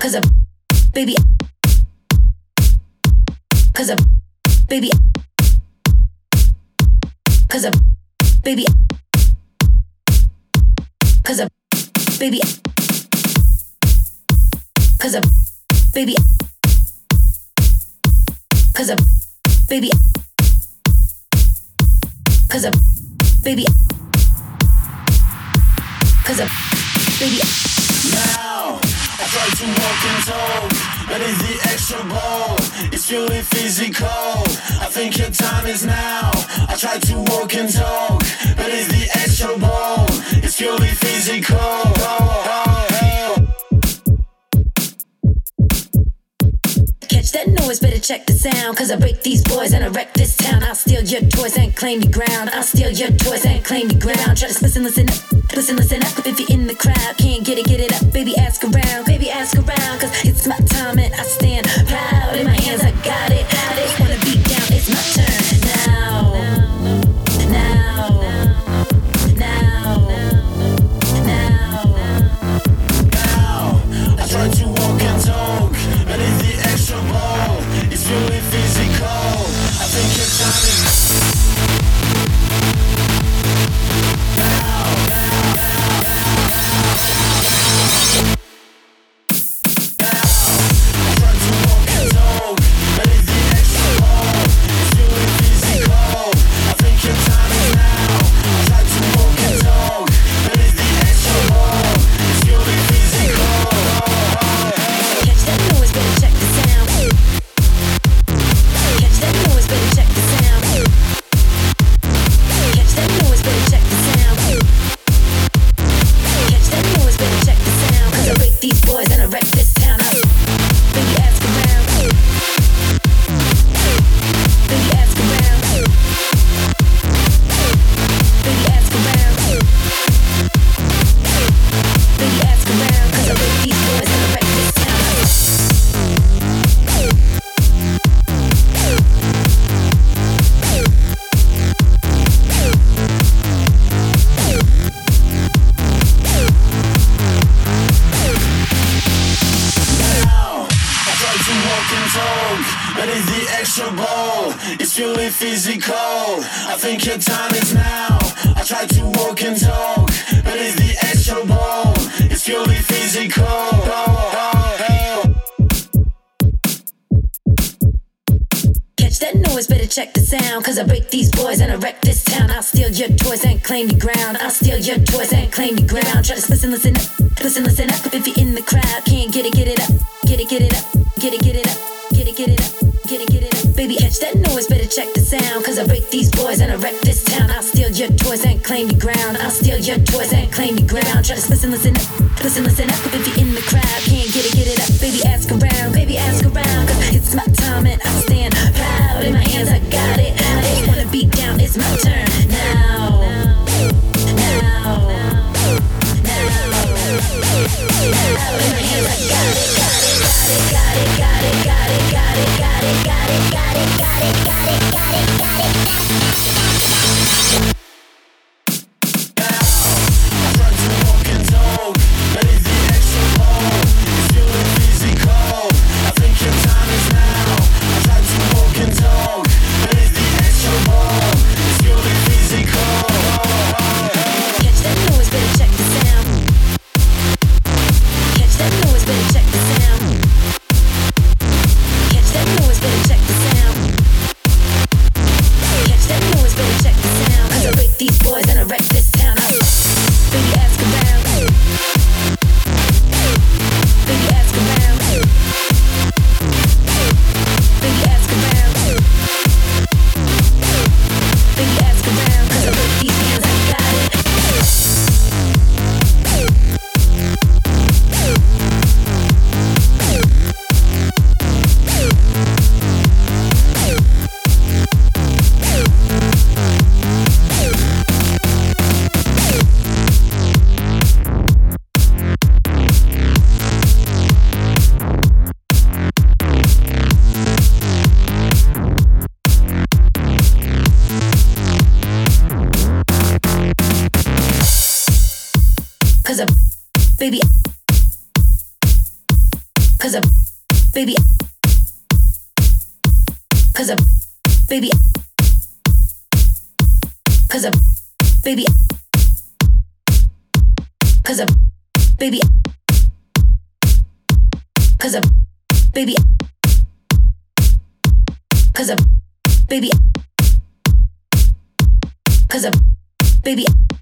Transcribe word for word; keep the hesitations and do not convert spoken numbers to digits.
Cause a baby, cause a baby, cause a baby, cause a baby, cause a baby, cause a baby, cause a baby, cause a baby. Now I try to walk and talk, but it's the extra ball. It's purely physical. I think your time is now. I try to walk and talk, but it's the extra ball. It's purely physical. Catch that noise, better check the sound. Cause I break these boys and I wreck this town. I'll steal your toys and claim your ground. I'll steal your toys and claim your ground. Try to listen, listen up. Listen, listen up. If you're in the crowd, can't get it, get it up. Baby, ask around. Baby, ask around. Cause it's my time and I stand proud. In my hands, I got it. I just wanna beat down. It's my turn now. Now. Now. Now. Now I try to walk and talk, but it's the extra ball. It's purely physical. I think your time is physical. I think your time is now. I try to walk and talk, but it's the extra ball. It's purely physical. Catch that noise, better check the sound. Cause I break these boys and I wreck this town. I'll steal your toys and claim your ground. I'll steal your toys and claim your ground. Try to listen, listen up. Listen, listen up. If you're in the crowd, can't get it, get it up. Get it, get it up. Get it, get it up. Get it, get it up. Get it, get it up. Baby, catch that noise, better check the sound. Cause I break these boys and I wreck this town. I'll steal your toys and claim your ground. I'll steal your toys and claim your ground. Try to listen, listen up. Listen, listen up. If you're in the crowd, can't get it, get it up. Baby, ask around. Baby, ask around. Cause it's my time and I stand proud. In my hands, I got it. I just wanna beat down. It's my turn now. Now. Now. In my hands, I got it. Got it, got it, got it, got it, got it, got it, got it, got it, got it, got it, got it, got it. I try to walk and talk, but it's the extra ball. It's purely physical. I think your time is now. I try to walk and talk, but it's the extra ball. It's purely physical. Catch that noise, better check the sound. Catch that noise, better check the sound. Catch that noise, better check the sound. Catch that noise, better check the sound. Cause I Cause a baby, cause a baby, cause a baby, cause a baby, cause a baby, cause a baby, cause a baby.